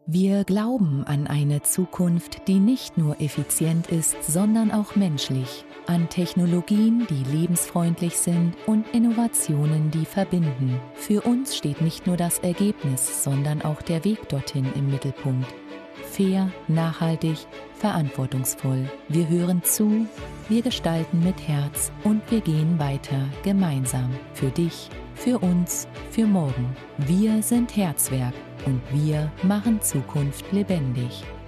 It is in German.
Wir glauben an eine Zukunft, die nicht nur effizient ist, sondern auch menschlich. An Technologien, die lebensfreundlich sind und Innovationen, die verbinden. Für uns steht nicht nur das Ergebnis, sondern auch der Weg dorthin im Mittelpunkt. Fair, nachhaltig, verantwortungsvoll. Wir hören zu, wir gestalten mit Herz und wir gehen weiter gemeinsam. Für dich, für uns, für morgen. Wir sind Herzwerk und wir machen Zukunft lebendig.